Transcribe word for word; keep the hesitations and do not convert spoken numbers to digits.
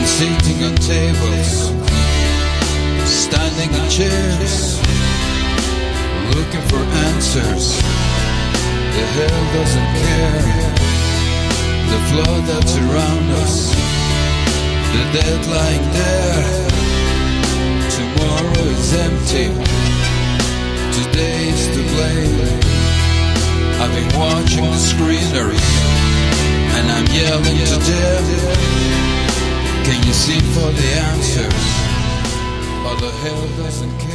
been sitting on tables, standing on chairs, looking for answers. The hell doesn't care. The flood that's around us, the dead lying there. Tomorrow is empty, today is to blame. I've been watching the screenery, and I'm yelling to death. Can you see for the answers? Or the hell doesn't care?